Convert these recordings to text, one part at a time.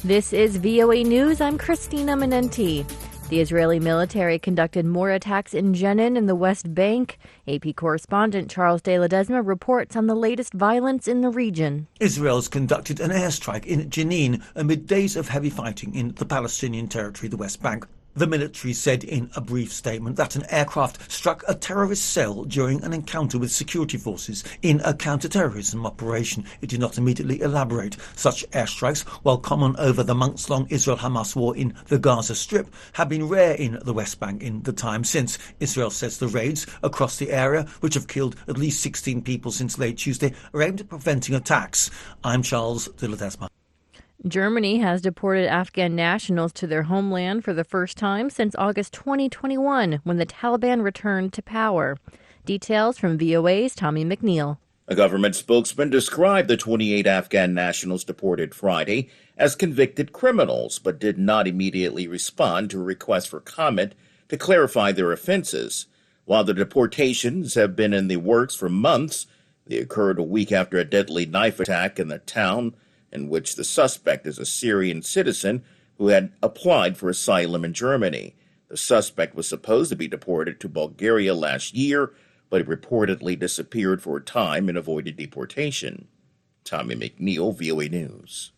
This is VOA News. I'm Christina Minenti. The Israeli military conducted more attacks in Jenin in the West Bank. AP correspondent Charles de Ledesma reports on the latest violence in the region. Israel's conducted an airstrike in Jenin amid days of heavy fighting in the Palestinian territory, the West Bank. The military said in a brief statement that an aircraft struck a terrorist cell during an encounter with security forces in a counter-terrorism operation. It did not immediately elaborate. Such airstrikes, while common over the months-long Israel-Hamas war in the Gaza Strip, have been rare in the West Bank in the time since. Israel says the raids across the area, which have killed at least 16 people since late Tuesday, are aimed at preventing attacks. I'm Charles de Ledesma. Germany has deported Afghan nationals to their homeland for the first time since August 2021, when the Taliban returned to power. Details from VOA's Tommy McNeil. A government spokesman described the 28 Afghan nationals deported Friday as convicted criminals, but did not immediately respond to a request for comment to clarify their offenses. While the deportations have been in the works for months, they occurred a week after a deadly knife attack in the town in which the suspect is a Syrian citizen who had applied for asylum in Germany. The suspect was supposed to be deported to Bulgaria last year, but he reportedly disappeared for a time and avoided deportation. Tommy McNeil, VOA News.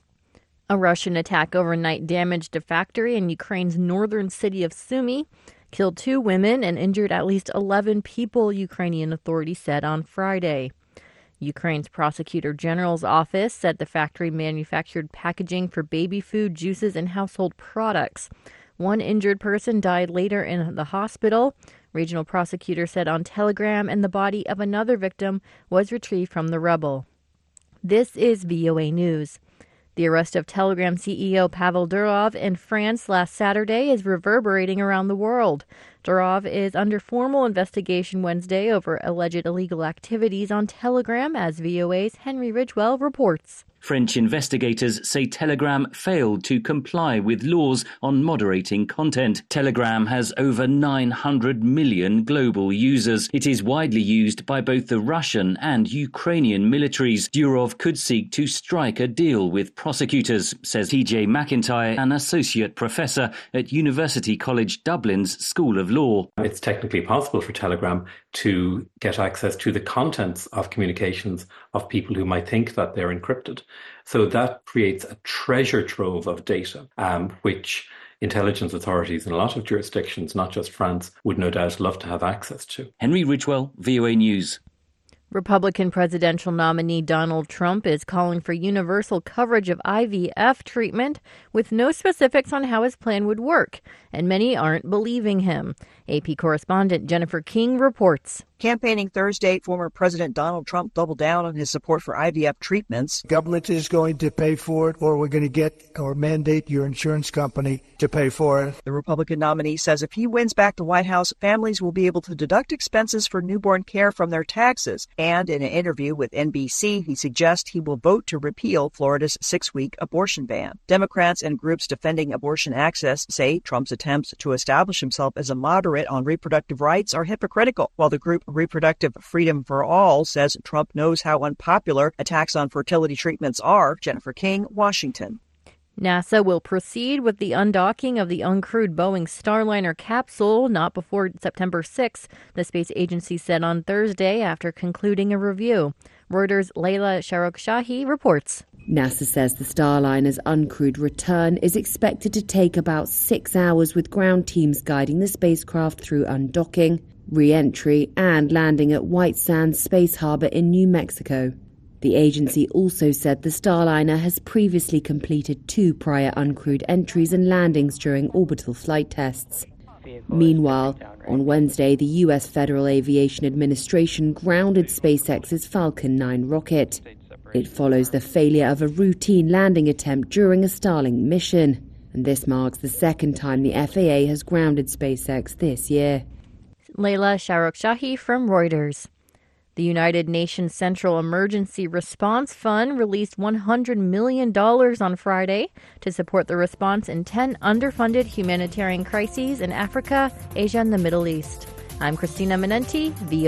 A Russian attack overnight damaged a factory in Ukraine's northern city of Sumy, killed 2 women and injured at least 11 people, Ukrainian authorities said on Friday. Ukraine's prosecutor general's office said the factory manufactured packaging for baby food, juices, and household products. 1 injured person died later in the hospital. Regional prosecutor said on Telegram, and the body of another victim was retrieved from the rubble. This is VOA News. The arrest of Telegram CEO Pavel Durov in France last Saturday is reverberating around the world. Durov is under formal investigation Wednesday over alleged illegal activities on Telegram, as VOA's Henry Ridgwell reports. French investigators say Telegram failed to comply with laws on moderating content. Telegram has over 900 million global users. It is widely used by both the Russian and Ukrainian militaries. Durov could seek to strike a deal with prosecutors, says TJ McIntyre, an associate professor at University College Dublin's School of Law. It's technically possible for Telegram to get access to the contents of communications of people who might think that they're encrypted. So that creates a treasure trove of data, which intelligence authorities in a lot of jurisdictions, not just France, would no doubt love to have access to. Henry Ridgwell, VOA News. Republican presidential nominee Donald Trump is calling for universal coverage of IVF treatment with no specifics on how his plan would work, and many aren't believing him. AP correspondent Jennifer King reports. Campaigning Thursday, former President Donald Trump doubled down on his support for IVF treatments. Government is going to pay for it, or we're going to get or mandate your insurance company to pay for it. The Republican nominee says if he wins back the White House, families will be able to deduct expenses for newborn care from their taxes. And in an interview with NBC, he suggests he will vote to repeal Florida's 6-week abortion ban. Democrats and groups defending abortion access say Trump's attempts to establish himself as a moderate on reproductive rights are hypocritical, while the group Reproductive Freedom for All says Trump knows how unpopular attacks on fertility treatments are. Jennifer King, Washington. NASA will proceed with the undocking of the uncrewed Boeing Starliner capsule not before September 6, the space agency said on Thursday after concluding a review. Reuters' Leila Sharokhshahi reports. NASA says the Starliner's uncrewed return is expected to take about 6 hours, with ground teams guiding the spacecraft through undocking, re-entry and landing at White Sands Space Harbor in New Mexico. The agency also said the Starliner has previously completed 2 prior uncrewed entries and landings during orbital flight tests. Meanwhile, on Wednesday, the U.S. Federal Aviation Administration grounded SpaceX's Falcon 9 rocket. It follows the failure of a routine landing attempt during a Starlink mission, and this marks the second time the FAA has grounded SpaceX this year. Leila Sharokhshahi from Reuters. The United Nations Central Emergency Response Fund released $100 million on Friday to support the response in 10 underfunded humanitarian crises in Africa, Asia, and the Middle East. I'm Christina Minenti, VOA.